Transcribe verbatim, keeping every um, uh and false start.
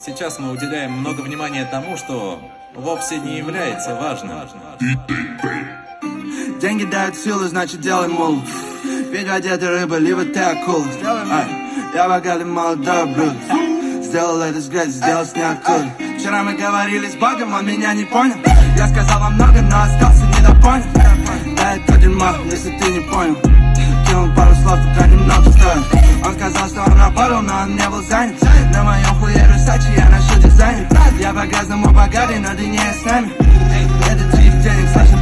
Сейчас мы уделяем много внимания тому, что вовсе не является важным. Деньги дают силу, значит делай мул. Переодетый ты рыба, либо ты акул. Я богатый молодой блюд. Сделал это с грязь, сделал с ниоткуда. Вчера мы говорили с Богом, он меня не понял. Я сказал вам много, но остался недопонят. Да это дерьмо, если ты не понял. Кинул пару слов, только немного стоит. Он сказал, что он работал, но он не был занят. На моем хуе Русачи, я ношу дизайнер. Я по-грязному богатый, но ты не с нами. Это твит денег, слышим.